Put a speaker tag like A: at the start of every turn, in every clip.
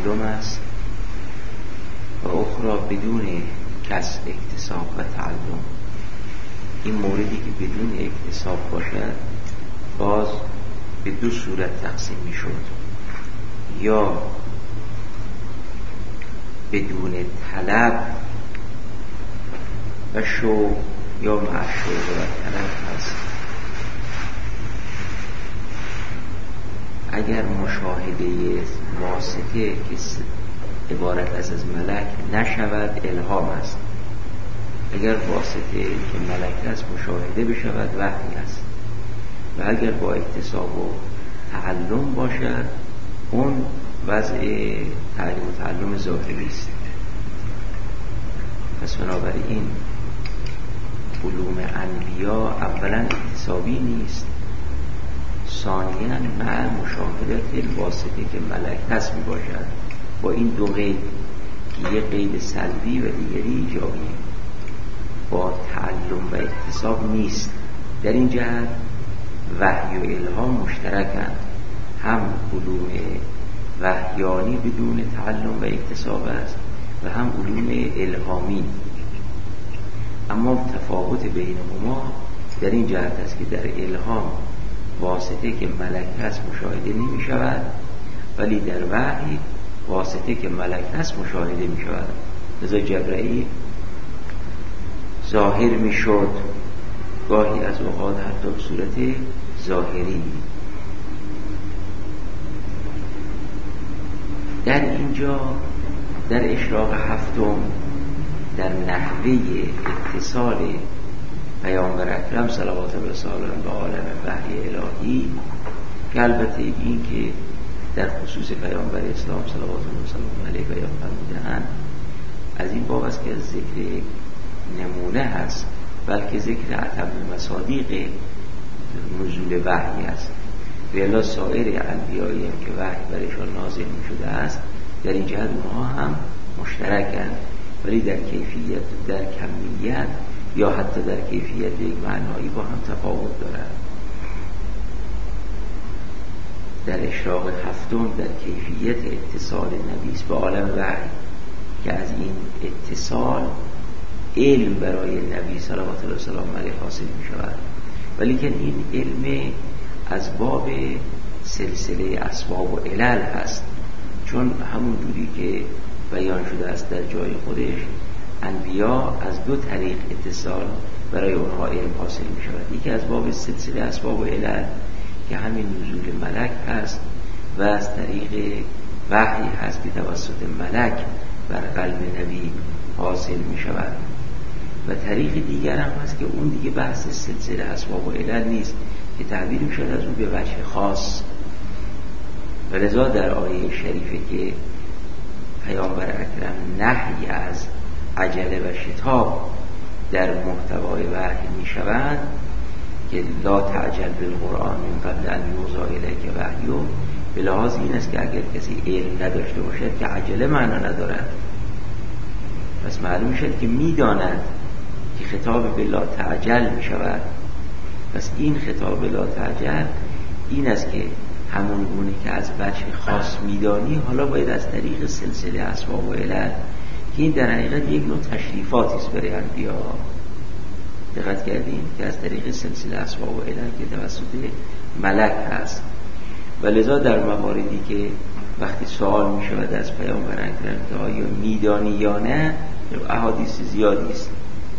A: تعلم است و اخرى بدون کسب اکتساب و تعلم. این موردی که بدون اکتساب باشد باز به دو صورت تقسیم می شد، یا بدون طلب و شوق یا مع شوق و طلب هست. اگر مشاهده واسطه که عبارت از ملک نشود الهام است، اگر واسطه که ملک است مشاهده بشود وحی است، و اگر با اکتساب و تعلم باشد اون وضع تعلیم و تعلم ظاهری است. پس بنابراین علوم انبیا اولا اکتسابی نیست، ثانیاً مع مشاهدت واسطه که ملک هست می باشد، با این دو قید که یک قید سلبی و دیگری ایجابی، با تعلم و اکتساب نیست. در این جهت وحی و الهام مشترکند، هم علوم وحیانی بدون تعلم و اکتساب است و هم علوم الهامی، اما تفاوت بینهما در این جهت است که در الهام واسطه که ملک هست مشاهده نمی شود، ولی در وحی واسطه که ملک هست مشاهده می شود. لذا جبرائیل ظاهر می شد، گاهی از اوقات حتی به صورت ظاهری. در اینجا در اشراق هفتم در نحوه اتصال پیامبر اکرم صلوات الله علیه به عالم وحی الهی، که البته این که در خصوص پیامبر اسلام صلوات الله علیه بیان فرموده‌اند از این باب است که از ذکر نمونه هست، بلکه ذکر اتم مصادیق نزول وحی است. و الا سایر انبیایی هم که وحی برایشان نازل می شده است در این جهت اونها هم مشترکند، ولی در کیفیت، در کمیت یا حتی در کیفیت یک معنایی با هم تفاوت دارند. در اشراق هفتم در کیفیت اتصال نبی به عالم وحی که از این اتصال علم برای نبی صلوات الله علیه حاصل می شود، ولی که این علم از باب سلسله اسباب و علل هست، چون همون جوری که بیان شده است در جای خودش انبیا از دو طریق اتصال برای اونها علم حاصل می شود. یکی از باب سلسله اسباب و علل که همین نزول ملک هست و از طریق وحی هست که توسط ملک بر قلب نبی حاصل می شود، و طریق دیگر هم هست که اون دیگه بحث سلسله اسباب و علل نیست که تعبیر می شود از اون به وجه خاص. و لذا در آیه شریفه که پیامبر اکرم نهی از عجله و شتاب در محتوای وحی می شود که لا تعجل بالقرآن من قبل ان یوحی الیک وحیه، به لحاظ این است که اگر کسی علم نداشته باشد که عجله معنا ندارد، پس معلوم شد که میداند که خطاب به لا تعجل می شود. پس این خطاب به لا تعجل این است که همون گونه که از وجه خاص میدانی حالا باید از طریق سلسله اسباب و علل که این در حقیقت یک نوع تشریفاتی است برای انبیا. دقت کردیم که از طریق سلسله اسباب و علل که توسط ملک هست، و لذا در مواردی که وقتی سوال می شود از پیامبر اکرم که آیا میدانی یا نه، احادیث زیادی است،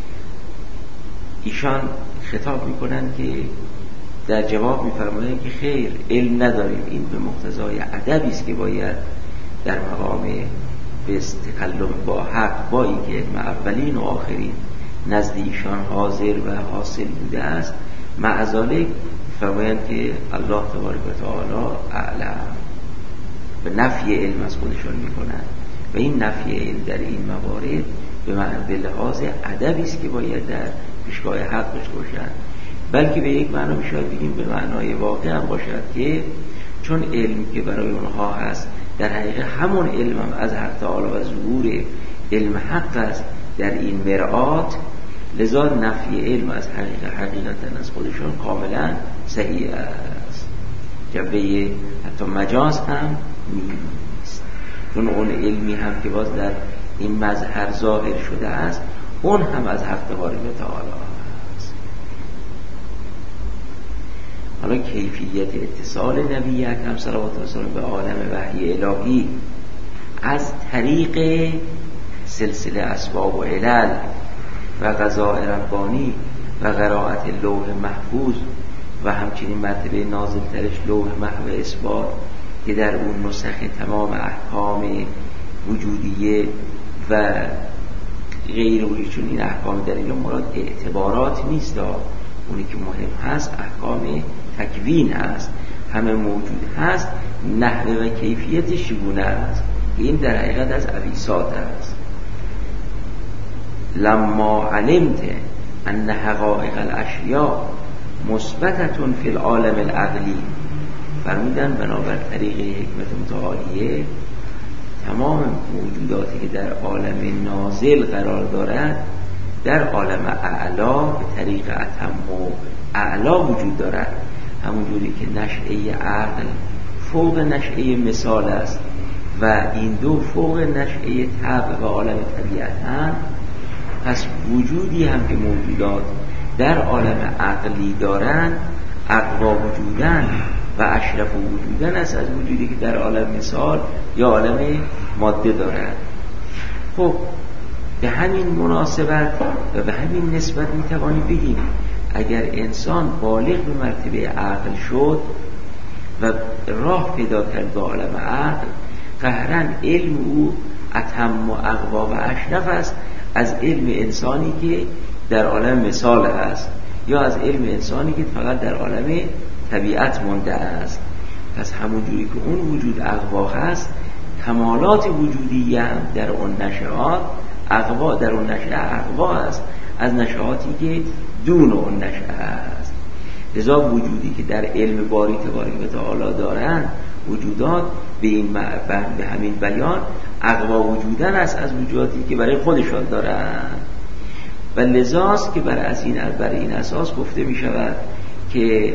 A: ایشان خطاب می کنند که در جواب می فرمایند که خیر علم نداریم. این به مقتضای ادبی است که باید در مقام به تکلم با حق، با این که علم اولین و آخرین نزد ایشان حاضر و حاصل بوده است، مع ذالک فرمایند که الله تبارک و تعالی اعلم، به نفی علم از خودشون میکنند، و این نفی علم در این موارد به لحاظ ادبی است که باید در پیشگاه حق داشته باشند، بلکه به یک معنا میشه بگیم به معنای واقع هم باشد که چون علم که برای اونها هست در حقیقت همون علم هم از حق تعالی و ظهور علم حق است در این مرآت، لذا نفی علم از حقیقتا از خودشون کاملا صحیح است، جنبه حتی مجاز هم نیست. چون اون علمی هم که باز در این مظهر ظاهر شده است اون هم از حق تبارک و تعالی است. حالا کیفیت اتصال نبی اکرم صلوات الله علیه به عالم وحی الهی از طریق سلسله اسباب و علل و قضاء ربانی و قرائت لوح محفوظ و همچنین مرتبه نازل ترش لوح محو اثبات که در اون نسخ تمام احکام وجودیه و غیر وجودی، چون این احکام در این مراد اعتبارات نیست، اونی که مهم هست احکام تکوین هست، همه موجود هست، نحوه و کیفیتش چگونه است، این در حقیقت از اویسات است. لما علمت ان حقائق الاشیاء مثبتة فی العالم العقلی، فرمودن بنابر طریق حکمت متعالیه تمام موجوداتی که در عالم نازل قرار دارد در عالم اعلا به طریق اتم و اعلا وجود دارد، همون جوری که نشأه عقل فوق نشأه مثال است و این دو فوق نشأه طبع و عالم طبیعت هم، پس وجودی هم که موجودات در عالم عقلی دارند اقوا وجودن و اشرف وجودن است از وجودی که در عالم مثال یا عالم ماده دارد. خب به همین مناسبت و به همین نسبت میتوانیم بگیم اگر انسان بالغ به مرتبه عقل شد و راه پیدا کرد به عالم عقل، قهرن علم او اتم و اقوا و اشرف است از علم انسانی که در عالم مثال است یا از علم انسانی که فقط در عالم طبیعت مونده است. پس همون جوری که اون وجود اقوا هست، کمالات وجودی هم در اون نشعات اقوا، در اون نشعه اقوا است از نشعاتی که دون اون نشعه است. لذا وجودی که در علم باری تبارک و تعالی دارن وجودات به همین بیان اقوا وجودن است از وجوداتی که برای خودشان دارن و لذاست که برای این اساس گفته می شود که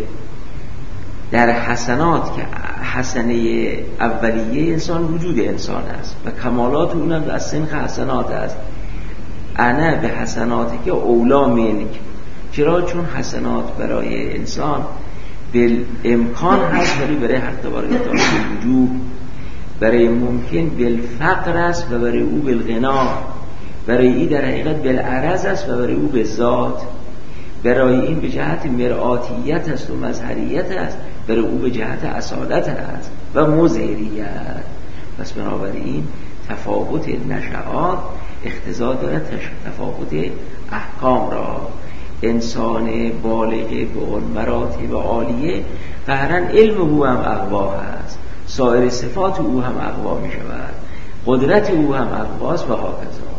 A: در حسنات که حسنه اولیه انسان وجود انسان است و کمالات اونم از سنخ حسنات است. انا به حسناتی که اولا منک، چرا؟ چون حسنات برای انسان به امکان هست ولی برای حق تبارک و تعالی وجود، برای ممکن بالفقر است و برای او بالغنا، برای این در حقیقت بالعرض است و برای او بالذات، برای این به جهت مرآتیت است و مظهریت است، برای او به جهت اصالت است و مظهریت. پس بنابراین تفاوت نشعات اقتضا دارد تفاوت احکام را. انسان بالغ به اون مراتب عالیه قهرن علم او هم اقوا هست، سایر صفات او هم اقوا می شود، قدرت او هم اقواست و هاکذا.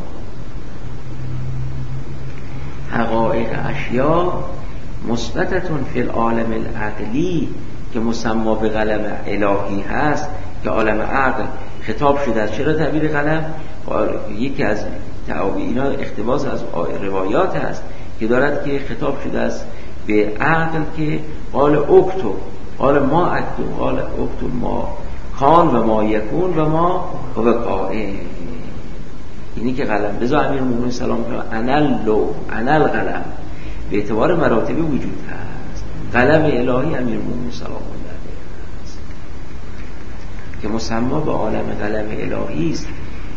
A: حقائق اشیاء مثبتتون فی العالم العقلی که مسما به قلم الهی هست که عالم عقل خطاب شده است. چرا تعبیر قلم؟ یکی از اینا اقتباس از روایات است که دارد که خطاب شده است به عقل که قال اکتب، قال ما اکتب، قال اکتب ما کان و ما یکون و ما هو کائن. اینی که قلم، لذا امیرالمومنین سلام علیه انا القلم به اعتبار مراتب وجود هست. قلم الهی امیرالمومنین سلام علیه است که مسما به عالم قلم الهی است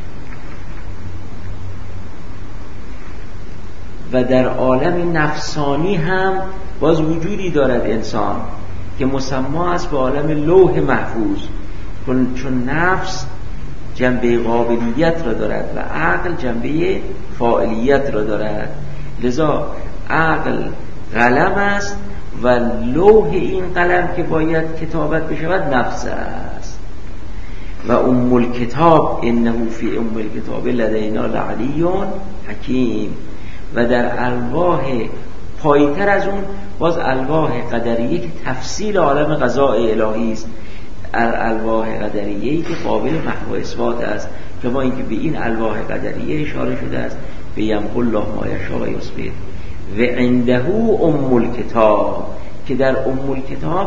A: و در عالم نفسانی هم باز وجودی دارد انسان که مسما است به عالم لوح محفوظ، چون نفس جنبه قابلیت را دارد و عقل جنبه فاعلیت را دارد. لذا عقل قلم است و لوح این قلم که باید کتابت بشود نفس است. و ام الکتاب انه فی ام الکتاب لدینا لعلی حکیم. و در الواح پایتر از اون باز الواح قدریه که تفصیل عالم قضاء الهی است، الواح قدریه‌ای که قابل محو اثبات است، که ما اینکه به این الواح قدریه اشاره شده است به یمحو الله ما یشاء و یثبت و عنده ام الکتاب، که در ام الکتاب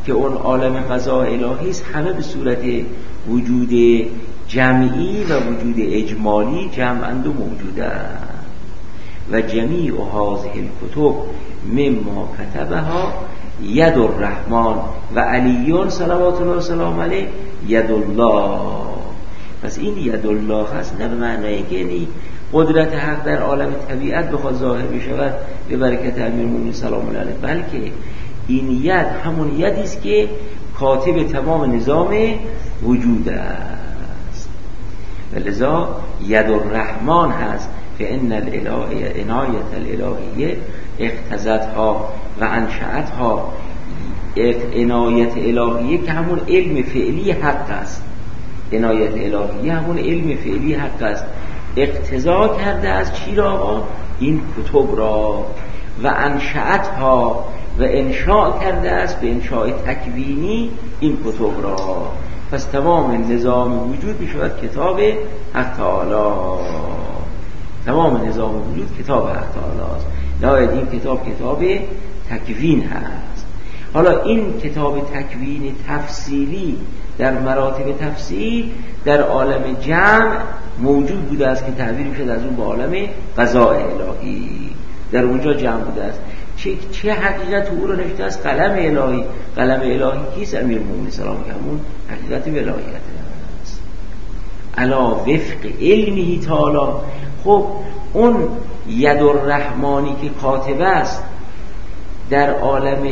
A: که اون عالم قضا الهی است همه به صورت وجود جمعی و وجود اجمالی جمعند و موجودند و جمیع هذه الکتب مما کتبها ید الرحمن و علی صلوات الله و سلام علیه ید الله. پس این ید الله هست، نه به معنی که یعنی قدرت حق در عالم طبیعت بخواد ظاهر بشود به برکت امیرالمومنین سلام الله علیه، بلکه این ید همون یدی است که کاتب تمام نظام وجود است و لذا ید الرحمن هست. فإن عنایت الالهیه اقتضتها و انشأتها. عنایت الهیه که همون علم فعلی حق است، عنایت الهیه همون علم فعلی حق است، اقتضا کرده از چی را؟ این کتب را. و انشأتها و انشاء کرده است به انشاء تکوینی این کتب را. پس تمام نظام وجود میشود کتاب حق تعالی، تمام نظام وجود کتاب حق تعالی است. لذا این کتاب تکوین هست. حالا این کتاب تکوین تفصیلی در مراتب تفصیل در عالم جمع موجود بوده است که تعبیر میشد از اون به عالم قضاء الهی، در اونجا جمع بوده است. چه حقیقت او رو نوشته است؟ قلم الهی. قلم الهی کیست؟ امیرالمومنین سلام علیه، همون حقیقت ولایت است علا وفق علمه تعالی. خب اون ید الرحمانی که کاتب است در عالم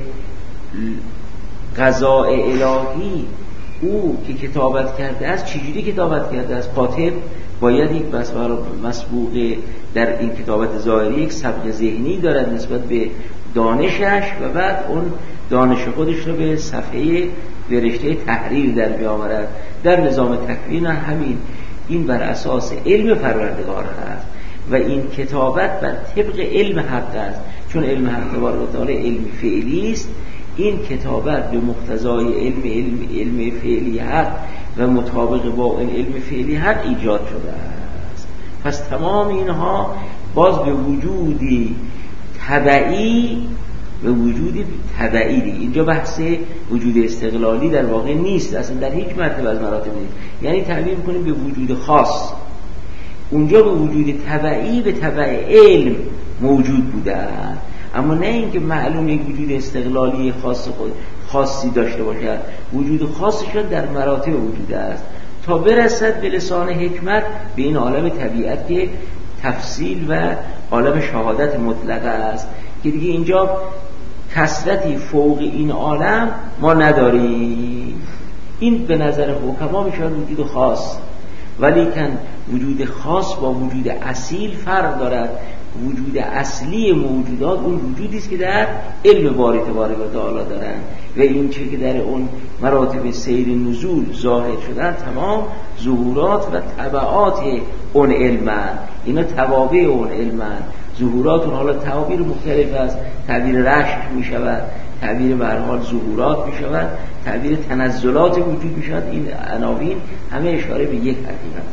A: قضاء الهی، او که کتابت کرده است چجوری کتابت کرده است؟ کاتب باید یک مسبوق در این کتابت ظاهری یک سبق ذهنی دارد نسبت به دانشش و بعد اون دانش خودش رو به صفحه به رشته تحریر در بیاورد. در نظام تکوین همین این بر اساس علم پروردگار هست و این کتابت بر طبق علم حق است، چون علم حق تبارک و تعالی علم فعلی است. این کتابت به مقتضای علم فعلی حق و مطابق با این علم فعلی حق ایجاد شده است. پس تمام اینها باز به وجودی تبعی و وجودی تبعی، اینجا بحث وجود استقلالی در واقع نیست اصلا، در هیچ مرتبه از مراتب نیست. یعنی تعبیر می‌کنیم به وجود خاص، اونجا به وجود تبعی به تبع علم موجود بودند، اما نه اینکه معلوم یک وجود استقلالی خاصی داشته باشد. وجود خاصشون در مراتب وجود است تا برسد به لسان حکمت به این عالم طبیعت که تفصیل و عالم شهادت مطلقه است که دیگه اینجا کثرتی فوق این عالم ما نداریم. این به نظر حکما میشه وجود خاص، ولیکن وجود خاص با وجود اصیل فرق دارد. وجود اصلی موجودات اون وجودی است که در علم باری تبارک و تعالی دارند و این چه که در اون مراتب سیر نزول ظاهر شدن تمام ظهورات و تبعات اون علمند، اینا توابع اون علمند. ظهورات اون حالا تعابیر مختلف است، تعبیر رشک می شود، تعبیر به هر حال ظهورات می شود، تعبیر تنزلات وجود می شود. این عناوین همه اشاره به یک حقیقت.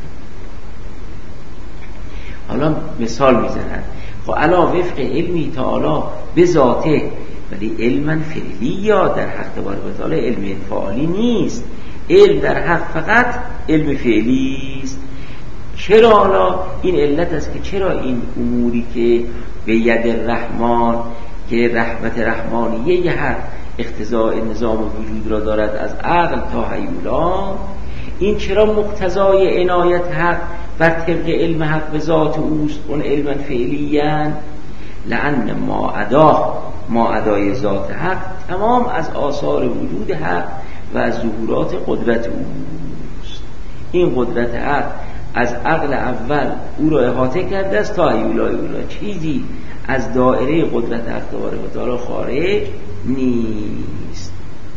A: حالا مثال میزنن خب علا وفق علمی تعالی به ذاته، ولی علما فعلی یا در حق تبارک و تعالی علم فعالی نیست. علم در حق فقط علم فعلی است. چرا؟ حالا این علت است که چرا این اموری که به ید الرحمن که رحمت رحمانیه حق اقتضاء نظام وجود را دارد از عقل تا هیولا، این چرا مقتضای عنایت حق بر طبق علم حق به ذات اوست، اون علما فعلیاً؟ لأن ما ادای ذات حق تمام از آثار وجود حق و از ظهورات قدرت اوست. این قدرت حق از عقل اول او را احاطه کرده است تا هیولای اولا، چیزی از دائره قدرت حق تبارک و تعالی خارج نیست.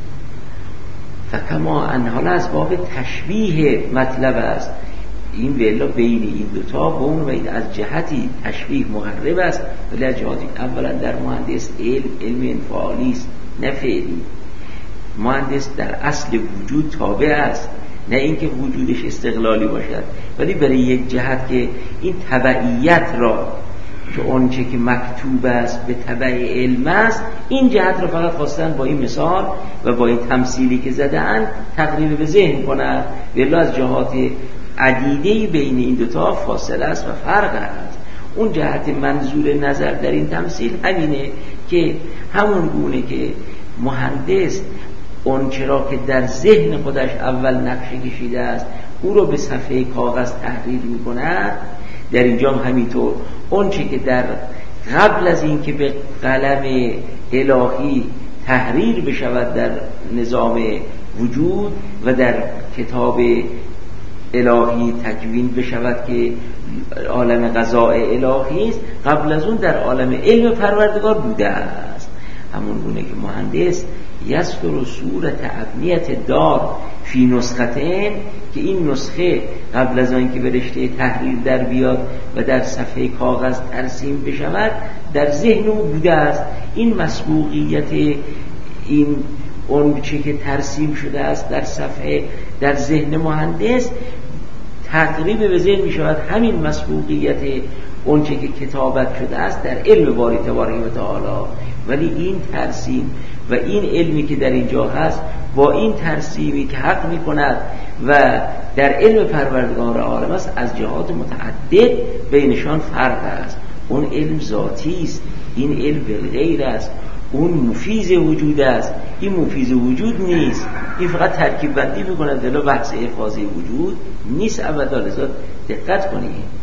A: فکما انحال از باب تشبیه مطلب است. این ویلا بین این دوتا با اون وید از جهتی تشبیه مقرب است، ولی از جهاتی اولا در مهندس علم انفعالی است نه فعلی. مهندس در اصل وجود تابع است، نه اینکه وجودش استقلالی باشد، ولی برای یک جهت که این تبعیت را که اون چه که مکتوب است به تبع علم است، این جهت رو فقط خواستن با این مثال و با این تمثیلی که زدن تقریب به ذهن کنند، ولی از جهات عدیده بین این دوتا فاصله است و فرق است. اون جهت منظور نظر در این تمثیل همینه که همون گونه که مهندس اون چرا که در ذهن خودش اول نقشه کشیده است او رو به صفحه کاغذ تحریر می‌کند، در اینجا همینطور اون چه که در قبل از این که به قلم الهی تحریر بشود در نظام وجود و در کتاب الهی تکوین بشود که عالم قضاء الهی است، قبل از اون در عالم علم پروردگار بوده است. همون گونه که مهندس یستر صورت ابنیت دار فی نسختین، که این نسخه قبل از آن که به رشته تحریر در بیاد و در صفحه کاغذ ترسیم بشود در ذهن او بوده است. این مسبوقیت این اون چه که ترسیم شده است در صفحه در ذهن مهندس تقریب به ذهن می شود همین مسبوقیت اون چه که کتابت شده است در علم باری تبارک و تعالی. ولی این ترسیم و این علمی که در اینجا هست با این ترسیمی که حق می کند و در علم پروردگار عالم است از جهات متعدد بینشان فرق است. اون علم ذاتی است، این علم بالغیر است، اون مفیز وجود است، این مفیز وجود نیست. این فقط ترکیب بندی می‌کند دلا بحث افاضه وجود نیست ابدا. لذا دقت کنید.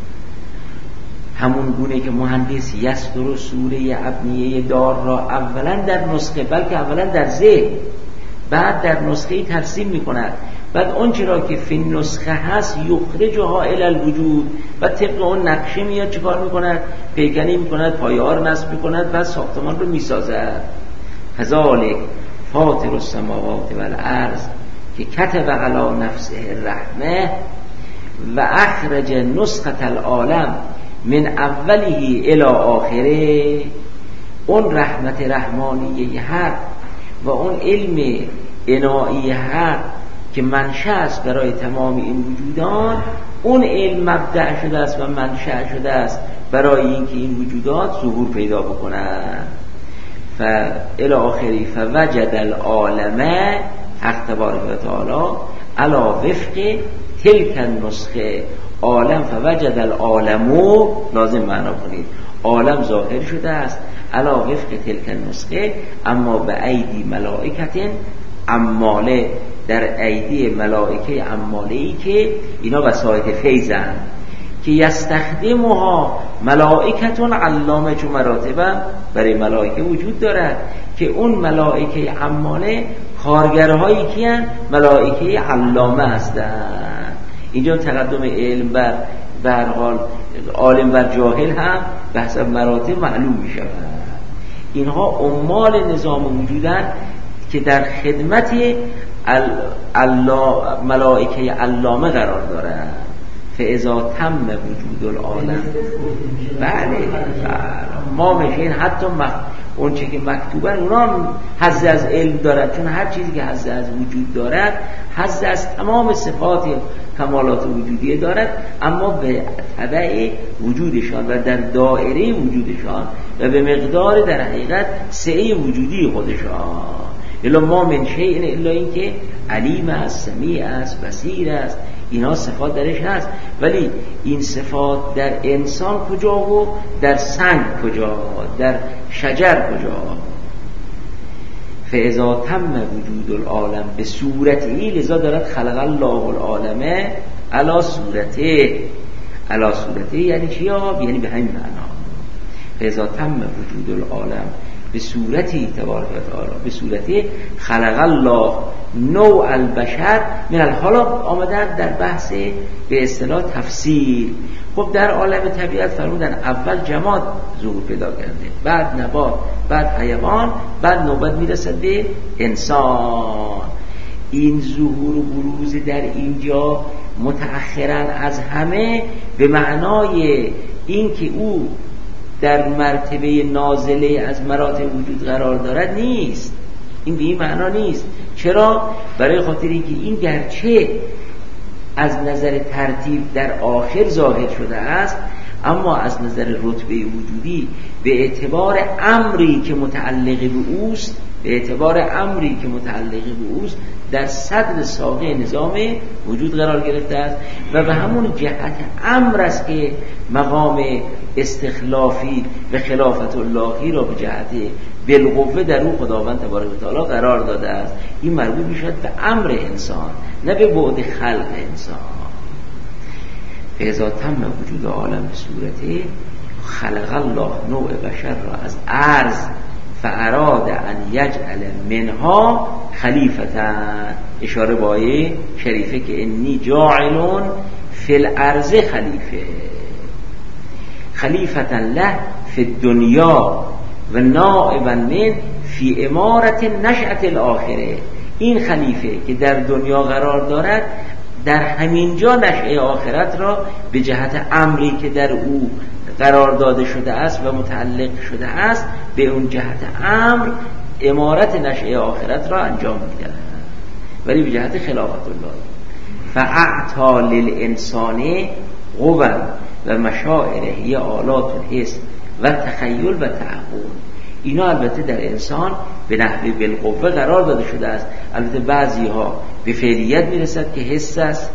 A: همون گونه که مهندس یستر سوره ابنیه دار را اولا در نسخه، بلکه اولا در ذهن، بعد در نسخه ترسیم می‌کند، بعد اون چرا که فی نسخه هست یخرجها الی الوجود و طبق اون نقشه میاد چیکار می‌کند؟ پیکنی می‌کند، پایه‌ها رو نصب می‌کند و ساختمان رو می‌سازد. کذالک فاطر السماوات والارض که کتب علی نفسه الرحمه و اخرج نسخه العالم من اوله الی آخره. اون رحمت رحمانیه حق و اون علم عنایی حق که منشأ است برای تمام این وجودات، اون علم مبدأ شده است و منشأ شده است برای اینکه این وجودات ظهور پیدا بکنند. الی آخری فوجد العالم حق تبارک و تعالی علی وفق تلک النسخه. عالم فوجد العالمو لازم معنا کنید، عالم ظاهر شده است علی وفق تلک النسخه، اما به ایدی ملائکت عماله، در ایدی ملائکه عماله‌ای که اینا وسایط فیضند که یستخدمها ملائکتون علامه چون مراتب برای ملائکه وجود دارد که اون ملائکه عماله کارگرهایی که هستند ملائکه علامه هستند. اینجا تقدم علم به هر حال عالم بر جاهل هم به حسب مراتب معلوم می شود. اینها عمال نظام وجودند که در خدمت ملائکه علامه قرار دارند. فاذا تم وجود العالم، بله ما میشین حتی اون چه که مکتوبن اونا هم حظ از علم دارد، چون هر چیزی که حظ از وجود دارد حظ از تمام صفات کمالات وجودیه دارد، اما به تبع وجودشان و در دائره وجودشان و به مقدار در حقیقت سعه وجودی خودشان. الا ما من شیء الا این که علیم است، سمیع است، بصیر است، اینا صفات درش هست. ولی این صفات در انسان کجا و در سنگ کجا، در شجر کجا؟ فاذا تم وجود العالم به صورتی، لذا دارد خلق الله العالم علی صورته. علی صورته یعنی چی؟ یعنی به همین معنا. فاذا تم وجود العالم به صورتی تبارک و تعالی، به صورتی خلق الله نوع البشر من الحال آمدن در بحث به اصطلاح تفسیر. خب در عالم طبیعت فرمودن اول جماد ظهور پیدا کرده، بعد نبات، بعد حیوان، بعد نوبت میرسد به انسان. این ظهور و بروز در اینجا متأخراً از همه به معنای این که او در مرتبه نازله از مراتب وجود قرار دارد نیست. این به این معنا نیست. چرا؟ برای خاطری که این گرچه از نظر ترتیب در آخر ظاهر شده است، اما از نظر رتبه وجودی به اعتبار امری که متعلق به اوست، در صدر ساقه نظام وجود قرار گرفته است و به همون جهت امر است که مقام استخلافی و خلافت اللهی را به جهت بالقوه در او خداوند تبارک و تعالی قرار داده است. این مربوط میشد به امر انسان، نه به بعد خلق انسان. فاذا تم وجود عالم به صورته خلق الله نوع بشر را از ارض فاراد ان یجعل منها خلیفتا، اشاره با آیه شریفه که انی جاعلون فی الارض خلیفتا له فی الدنیا و نائبا من فی امارت نشأت الاخره. این خلیفه که در دنیا قرار دارد در همین جا نشأه آخرت را به جهت امری که در او قرار داده شده است و متعلق شده است به اون جهت امر امارت نشأه آخرت را انجام می‌دهد، ولی به جهت خلافت الله. فاعطا للانسان قوا و مشاعره هی آلات الحس و تخیل و تعقل. اینا البته در انسان به نحوه بالقوه قرار داده شده است. البته بعضی ها به فعلیت میرسد که حس است،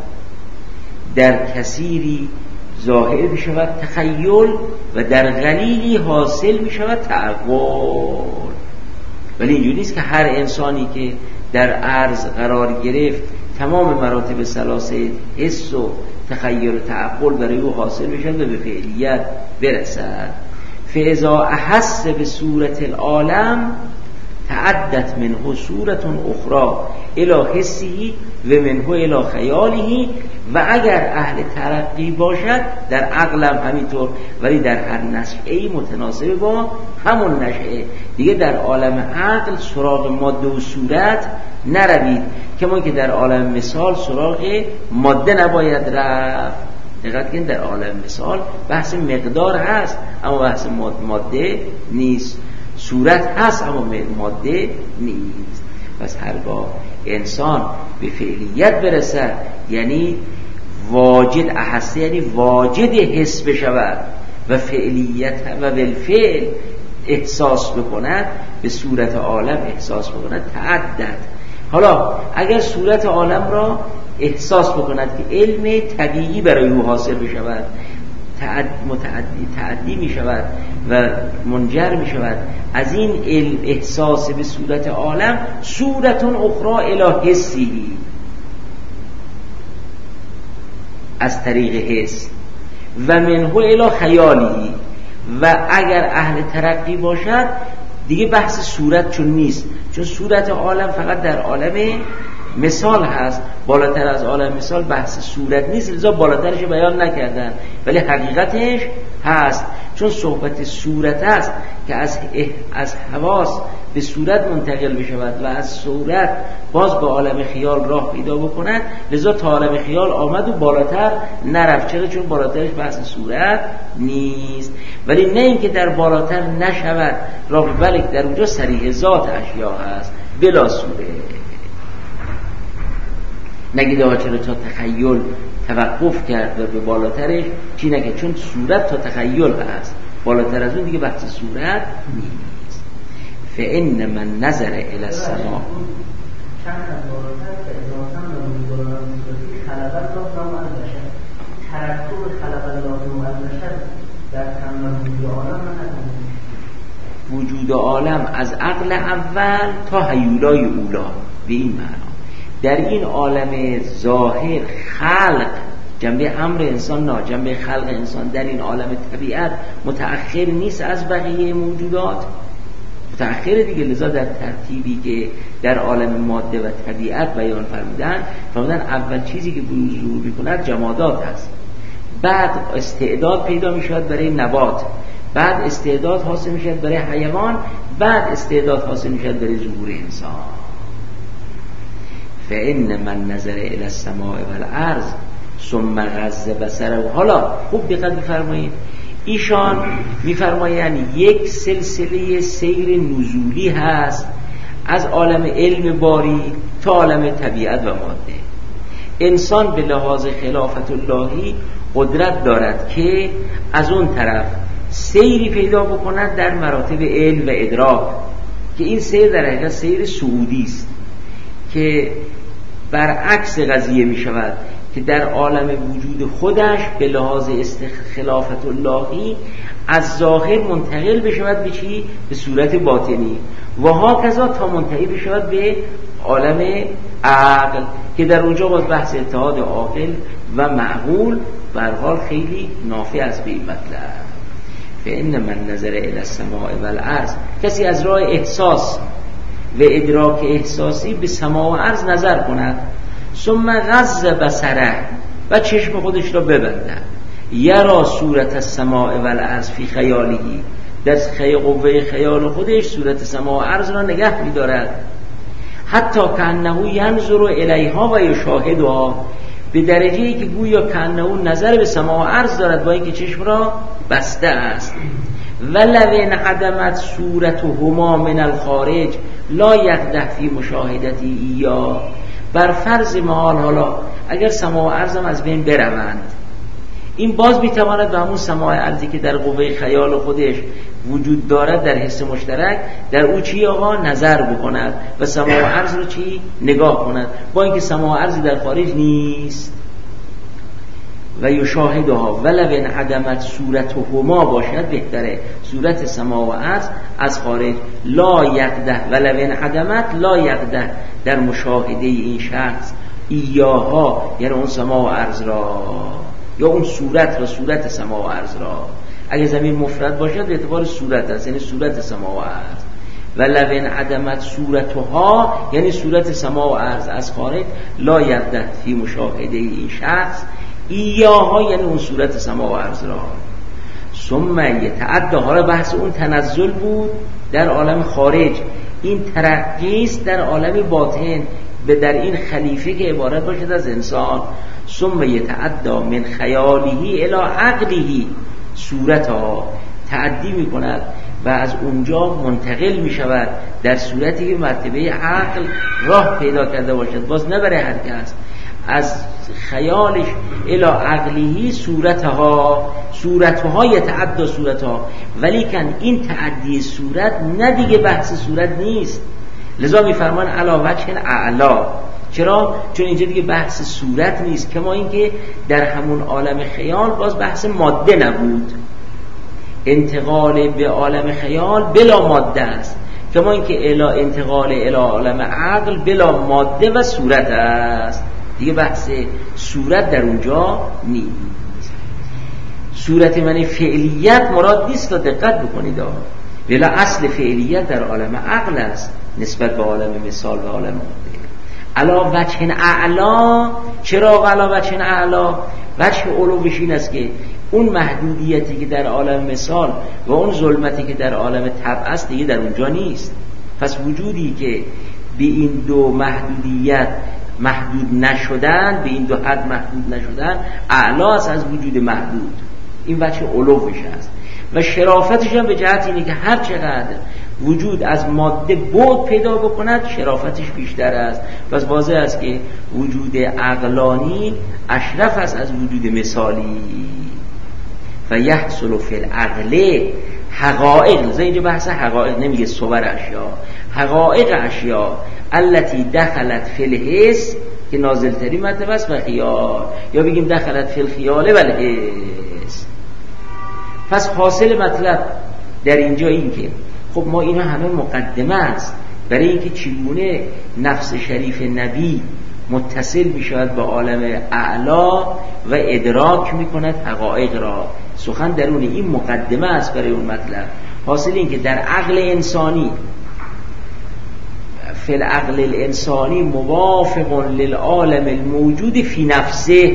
A: در کثیری ظاهر می شود تخیل و در قلیلی حاصل می شود تعقل. ولی اینجوری نیست که هر انسانی که در عرض قرار گرفت تمام مراتب ثلاثه حس و تخیل و تعقل برای او حاصل می شود و به فعلیت برسد. فاذا احس به صورت العالم تعدت منه صورت اخرى الی حسی و منه الی خیاله. و اگر اهل ترقی باشد در عقلم همینطور، ولی در هر نشأه‌ای متناسب با همون نشأه دیگه در عالم عقل سراغ ماده و صورت نروید، کما که در عالم مثال سراغ ماده نباید رفت. دقت کنید در عالم مثال بحث مقدار هست اما بحث ماده نیست، صورت هست اما ماده نیست. پس هرگاه انسان به فعلیت برسد یعنی واجد احسه، یعنی واجد حس بشود و فعلیت و بالفعل احساس بکند، به صورت عالم احساس بکند تعدد. حالا اگر صورت عالم را احساس بکند که علم طبیعی برای او حاصل بشود، تعدی می شود و منجر می شود از این علم احساس به صورت عالم صورت اخرى الی حسی، از طریق حس و منه الی خیالی. و اگر اهل ترقی باشد دیگه بحث صورت چون نیست، چون صورت عالم فقط در عالم مثال هست، بالاتر از عالم مثال بحث صورت نیست، لذا بالاترش بیان نکردن، ولی حقیقتش هست. چون صحبت صورت است که از حواس به صورت منتقل بشود و از صورت باز به عالم خیال راه پیدا بکند، لذا تا عالم خیال آمد و بالاتر نرفت. چرا؟ چون بالاترش بحث صورت نیست. ولی نه اینکه در بالاتر نشود راه، بلکه در اونجا صریح ذات اشیا هست بلا صورت. نگید آقا چرا تا تخیل توقف کرد و به بالاترش چی نگه، چون صورت تا تخیل هست، بالاتر از اون دیگه بحث صورت نیست. فإن من نظر الی السماء وجود عالم از عقل اول تا هیولای اولا. به این معنا در این عالم ظاهر خلق جنبه امر انسان نه، جنبه خلق انسان در این عالم طبیعت متأخر نیست از بقیه موجودات، متأخر دیگه. لذا در ترتیبی که در عالم ماده و طبیعت بیان فرمودن اول چیزی که ظهور می‌کند جمادات هست، بعد استعداد پیدا می‌شود برای نبات، بعد استعداد حاصل می‌شود برای حیوان، بعد استعداد حاصل می‌شود برای ظهور انسان. فإن من نظر إلى السماء والأرض ثم غض بصره. حالا خوب دقت بفرمایید، ایشان میفرمایند یک سلسله سیر نزولی هست از عالم علم باری تا عالم طبیعت و ماده. انسان به لحاظ خلافت اللهی قدرت دارد که از اون طرف سیری پیدا بکند در مراتب علم و ادراک، که این سیر در حقیقت سیر صعودی است که برعکس قضیه می شود که در عالم وجود خودش به لحاظ خلافت اللهی از ظاهر منتقل بشود به چی؟ به صورت باطنی و ها کذا تا منتهی بشود به عالم عقل که در اونجا باز بحث اتحاد عاقل و معقول به هر حال خیلی نافع است به این مطلب. فإن من نظر الی السماء والارض، کسی از راه احساس و ادراک احساسی به سماع و ارض نظر کند، ثم غض بصره و چشم خودش را ببندد، یرا صورت السماء والارض فی خیالهی، در قوه خیال خودش صورت سماع و ارض را نگه می‌دارد، حتی کأنه ینظر الیها و یشاهدها، به درجه‌ای که گویا کأنه نظر به سماع و ارض دارد با اینکه چشم را بسته است. ولو انعدمت صورتهما من الخارج لا یقدح فی مشاهدتی ایاه، بر فرض محال حالا اگر سماع و ارض هم از بین بروند، این باز میتواند به همون سماع ارضی که در قوه خیال خودش وجود دارد در حس مشترک در او چی آقا نظر بکند و سماع ارض رو چی نگاه کند، با اینکه سماع ارضی در خارج نیست. و یشاهدها ولو انعدمت صورتهما باشد بهتره، صورت سماع و ارض از خارج، لا یقدح ولو انعدمت لا یقدح در مشاهده این شخص ایاها، یعنی اون سماع و ارض را یا اون صورت را، صورت سماع و ارض را، اگه زمین مفرد باشد به اعتبار صورت است، یعنی صورت سماع و ارض. ولو انعدمت صورتها یعنی صورت سماع و ارض از خارج، لا یقدح فی مشاهده این شخص ایاها یعنی اون صورت سماع و ارض را. ثم یتعدی، حالا بحث اون تنزل بود در عالم خارج، این ترقی است در عالم باطن به در این خلیفه که عبارت باشد از انسان. ثم یتعدی من خیاله الی عقله، صورتها تعدی می کند و از اونجا منتقل می شود در صورتی که مرتبه عقل راه پیدا کرده باشد، باز نه برای هر کس، از خیالش الی عقله صورتها یتعدی صورتها، ولیکن این تعدی صورت نه دیگه بحث صورت نیست، لذا میفرمان علی وجه اعلا. چرا؟ چون اینجا دیگه بحث صورت نیست، کما اینکه در همون عالم خیال باز بحث ماده نبود، انتقال به عالم خیال بلا ماده است، کما اینکه انتقال الی عالم عقل بلا ماده و صورت است، دیگه بحث صورت در اونجا نیست. صورت معنی فعلیت مراد نیست، دقت بکنید، ولی اصل فعلیت در عالم عقل است نسبت به عالم مثال و عالم ماده. علا وجه اعلا، چرا علا وجه اعلا؟ وجه علوش این است که اون محدودیتی که در عالم مثال و اون ظلمتی که در عالم طبع است دیگه در اونجا نیست. پس وجودی که به این دو محدودیت محدود نشدن، به این دو حد محدود نشدن، اعلا است از وجود محدود. این وجه علوش است و شرافتش هم به جهت اینه که هر چقدر وجود از ماده بعد پیدا بکند شرافتش بیشتر است. پس واضح است که وجود عقلانی اشرف است از وجود مثالی. و یحصل فی العقل حقائق، زي اینجا بحث حقائق نمیگه صور اشیا، حقائق اشیا التي دخلت فی الحس که نازل ترین مطلب است، و خیال، یا بگیم دخلت فی الخیال و الحس. پس حاصل مطلب در اینجا این که خب ما اینا همه مقدمه است برای اینکه چگونه نفس شریف نبی متصل میشود به عالم اعلا و ادراک میکند حقایق را. سخن درون این مقدمه است برای اون مطلب. حاصل این که در عقل انسانی، فی العقل الانسانی موافق للعالم الموجود فی نفسه،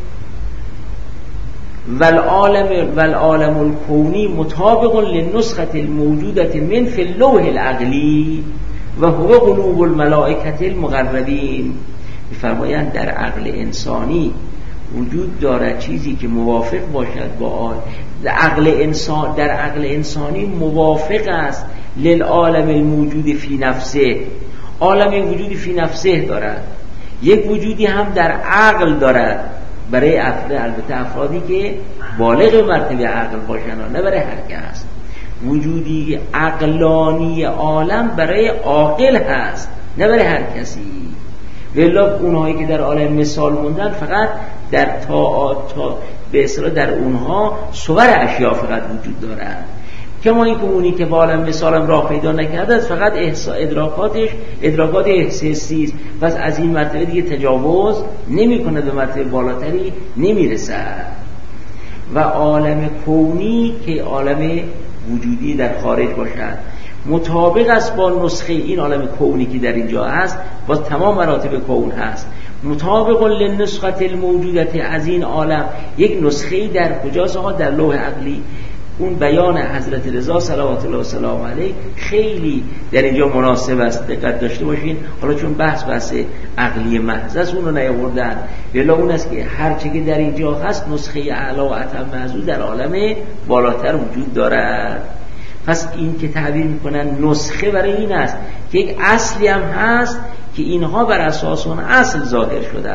A: والعالم الکونی مطابق للنسخة الموجودة من فی اللوح العقلی و هو قلوب الملائکة المقربین. می‌فرمایند در عقل انسانی وجود دارد چیزی که موافق باشد با در عقل انسانی موافق است للعالم الموجود فی نفسه، عالم وجود فی نفسه دارد یک وجودی هم در عقل دارد، برای البته افرادی که بالغ مرتبه عقل باشند، نه برای هر کس. وجودی عقلانی عالم برای عاقل هست، نه برای هر کسی. ولی اونهایی که در عالم مثال موندن فقط در تا به اصطلاح در اونها صور اشیاء فقط وجود دارد. کما این که اونی که با عالم مثالم راه پیدا نکرده است، فقط ادراکات احساسی است، پس از این مرتبه دیگه تجاوز نمی‌کنه، به مرتبه بالاتری نمیرسد. و عالم کونی که عالم وجودی در خارج باشد، مطابق است با نسخه این عالم کونی که در اینجا هست، باز تمام مراتب کون هست، مطابق للنسخه الموجودت از این عالم. یک نسخه‌ای در کجاست؟ در لوح عقلی. اون بیان حضرت رضا صلوات الله و سلام علیه خیلی در اینجا مناسب است، دقت داشته باشین. حالا چون بحث عقلی محض است اون رو نیاوردن، ولی اون است که هر چه که در اینجا هست نسخه اعلی و اتم از او در عالم بالاتر وجود دارد. پس این که تعبیر میکنن نسخه برای این است که یک اصلی هم هست که اینها بر اساس اون اصل ظاهر شده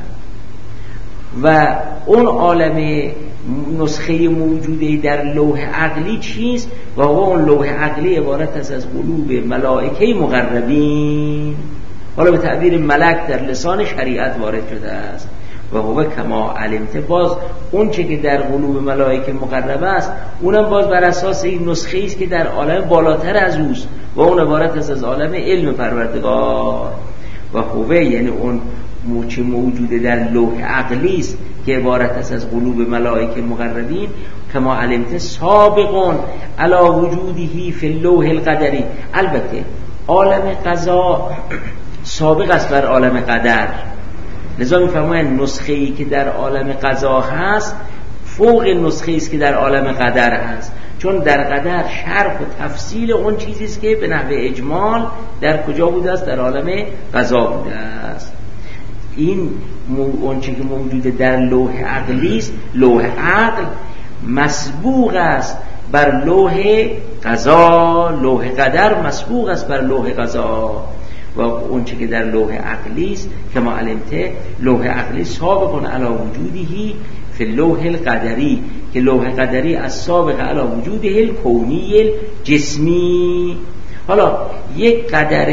A: و اون عالم نسخه موجوده در لوح عقلی چیست؟ و اون لوح عقلی عبارت است از قلوب ملائکه مقربین. حالا به تعبیر ملک در لسان شریعت وارد شده است. و هو کما علمت، باز اون چه که در قلوب ملائکه مقربه است اونم باز بر اساس این نسخه است که در عالم بالاتر از اوست و اون عبارت است از عالم علم پروردگار. و هو یعنی اون چه موجوده در لوح عقلی است که عبارت است از قلوب ملائکه مقربین، کما علمت سابقون علی وجودهی فی اللوح القدری. البته عالم قضا سابق است بر عالم قدر، لذا می‌فرمایند نسخه‌ای که در عالم قضا هست فوق نسخه‌ای است که در عالم قدر هست، چون در قدر شرح و تفصیل اون چیزی است که به نحو اجمال در کجا بوده است؟ در عالم قضا بوده است. این اون چیزی که موجوده در لوح عقلی است، لوح عقل مسبوق است بر لوح قضا، لوح قدر مسبوق است بر لوح قضا. و اون چیزی که در لوح عقلی است که ما علمته، لوح عقلی سابقون علی وجودهی فی اللوح القدری، که لوح قدری از سابق علی وجوده الکونی الجسمی. حالا یک قدر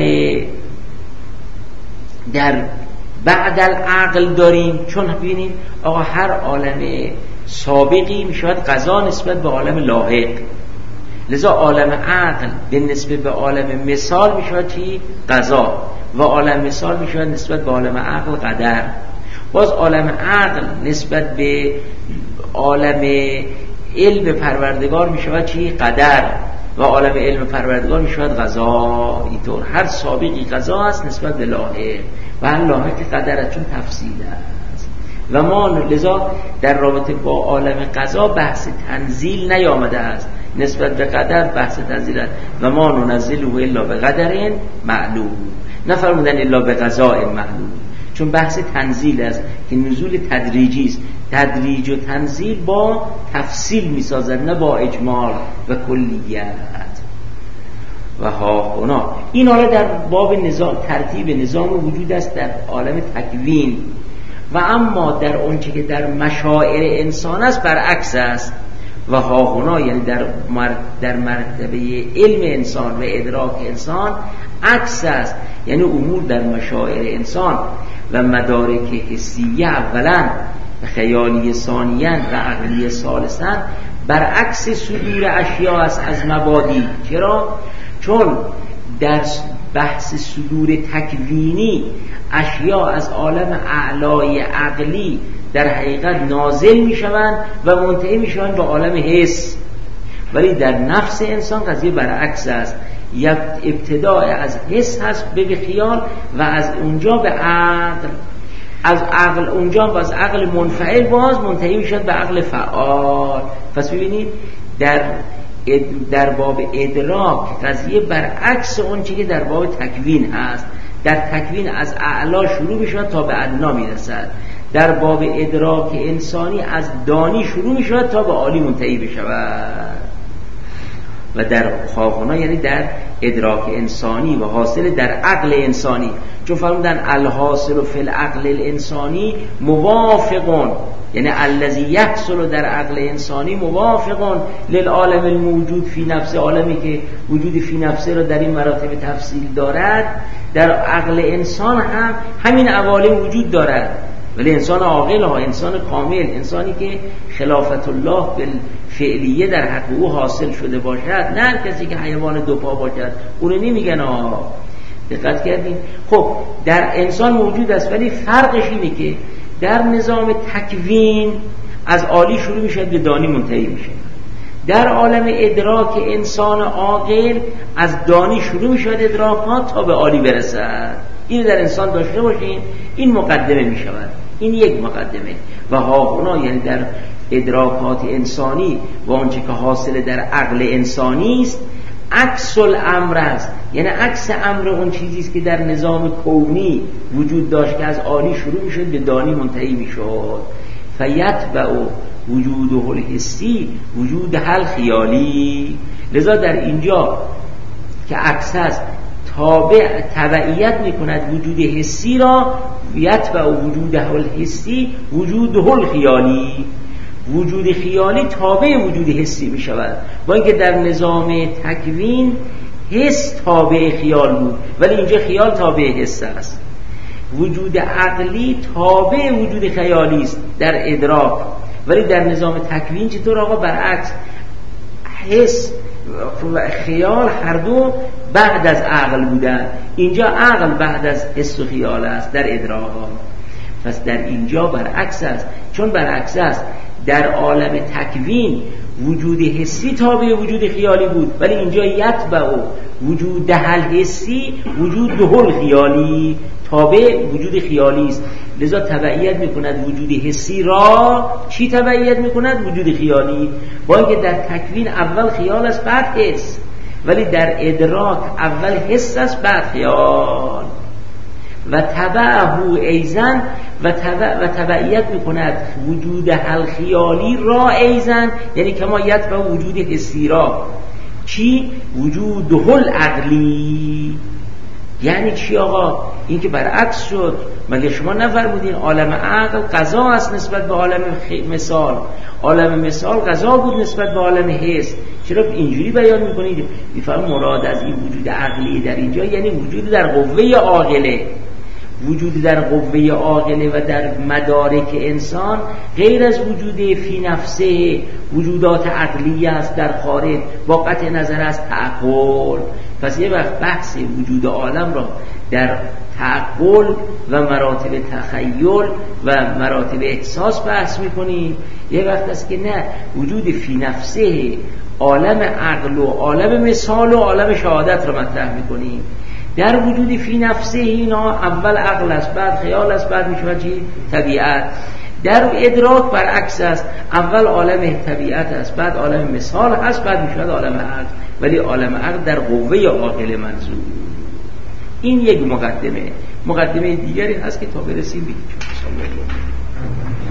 A: در بعد العقل داریم، چون ببینیم آقا هر عالم سابقی میشود قضا نسبت به عالم لاحق، لذا عالم عقل به نسبت به عالم مثال میشود چی؟ قضا، و عالم مثال میشود نسبت به عالم عقل قدر. باز عالم عقل نسبت به عالم علم پروردگار میشود چی؟ قدر، و عالم علم پروردگار میشود قضا. اینطور هر سابقی قضا است نسبت به لاحق و هر لاحق قدر است، چون تفصیل است. و ما لذا در رابطه با عالم قضا بحث تنزیل نیامده است، نسبت به قدر بحث تنزیل است. و ما ننزله الا به قدر معلوم، نفرمودن الا به قضاء معلوم، چون بحث تنزیل است که نزول تدریجی است. تدریج و تنزیل با تفصیل میسازد، نه با اجمال و کلیت. و ها هنا این حالا در باب نظام، ترتیب نظام وجود است در عالم تکوین. و اما در اون چه که در مشاعر انسان است برعکس است. و ها هنا یعنی در مرتبه علم انسان و ادراک انسان عکس است، یعنی امور در مشاعر انسان و مدارک حسیه اولا و خیالی ثانیاً و عقلی ثالثاً برعکس صدور اشیاء است از مبادی. چرا؟ چون در بحث صدور تکوینی اشیاء از عالم اعلای عقلی در حقیقت نازل می شوند و منتهی می شوند به عالم حس، ولی در نفس انسان قضیه برعکس است. یک ابتداء از حس هست به خیال و از اونجا به عقل، از عقل اونجا و از عقل منفعل باز منتهی می شود به عقل فعال. پس ببینید در باب ادراک قضیه برعکس اون چیزی که در باب تکوین هست. در تکوین از اعلا شروع می شود تا به ادنا می رسد، در باب ادراک انسانی از دانی شروع می شود تا به عالی منتهی بشود. و در خواهانا یعنی در ادراک انسانی و حاصل در عقل انسانی، چون فرمودن الحاصل فی العقل الانسانی موافقون، یعنی الذی یحصل در عقل انسانی موافقون للعالم الموجود فی نفس، عالمی که وجود فی نفسه را در این مراتب تفصیل دارد، در عقل انسان هم همین عوالم وجود دارد. ولی انسان عاقل ها، انسان کامل، انسانی که خلافت الله بالفعلیه در حق او حاصل شده باشد، نه هر کسی که حیوان دو پا باشد اونو نمیگن. دقت کردین؟ خب در انسان موجود است، ولی فرقش اینه که در نظام تکوین از عالی شروع میشه به دانی منتهی میشه. در عالم ادراک انسان عاقل از دانی شروع میشه ادراکات تا به عالی برسد. این در انسان داشته باشین، این مقدمه میشود، این یک مقدمه. و هاهنا یعنی در ادراکات انسانی و آنچه که حاصل در عقل انسانی است عکس الامر است، یعنی عکس امر اون چیزی است که در نظام کونی وجود داشت که از عالی شروع میشد به دانی منتهی میشد. فیتبع وجوده الحسی وجود الخیالی. لذا در اینجا که عکس است تبعیت میکند وجود حسی را، یتبع وجوده الحسی وجوده الخیالی، وجود خیالی تابع وجود حسی می شود. با اینکه در نظام تکوین حس تابع خیال بود، ولی اینجا خیال تابع حس است. وجود عقلی تابع وجود خیالی است در ادراک، ولی در نظام تکوین چطور آقا؟ برعکس، حس و خیال هر دو بعد از عقل بودن، اینجا عقل بعد از حس و خیال است در ادراک. پس در اینجا برعکس است، چون برعکس است در عالم تکوین وجود حسی تابع وجود خیالی بود، ولی اینجا یتبع وجود دهل حسی وجود دهل خیالی تابع وجود خیالی است. لذا تبعیت میکند وجود حسی را. چی تبعیت میکند؟ وجود خیالی. با اینکه در تکوین اول خیال است بعد حس، ولی در ادراک اول حس است بعد خیال. و تبعه ایزن و تبعیت میکند وجود الخیالی را ایزن، یعنی کما یتبع وجود حسی را. چی؟ وجود هل عقلی. یعنی چی آقا؟ این که برعکس شد. مگه شما نفرمودین عالم عقل قضا است نسبت به عالم مثال، عالم مثال قضا بود نسبت به عالم حس؟ چرا اینجوری بیان میکنید؟ میفهم مراد از این وجود عقلی در اینجا یعنی وجود در قوه عاقله، وجود در قوه عاقله و در مدارک انسان غیر از وجود فی نفسه وجودات عقلیه است در خارج، با قطع نظر از تعقل. پس یه وقت بحث وجود عالم را در تعقل و مراتب تخیل و مراتب احساس بحث میکنیم، یه وقت است که نه، وجود فی نفسه عالم عقل و عالم مثال و عالم شهادت را مطرح میکنیم. در وجود فی نفسه اینا اول عقل است بعد خیال است بعد میشود چی؟ طبیعت. در ادراک برعکس است، اول عالم طبیعت است بعد عالم مثال است بعد میشود عالم عقل، ولی عالم عقل در قوه عاقل منظور. این یک مقدمه. مقدمه دیگری هست که تا برسیم بگیم.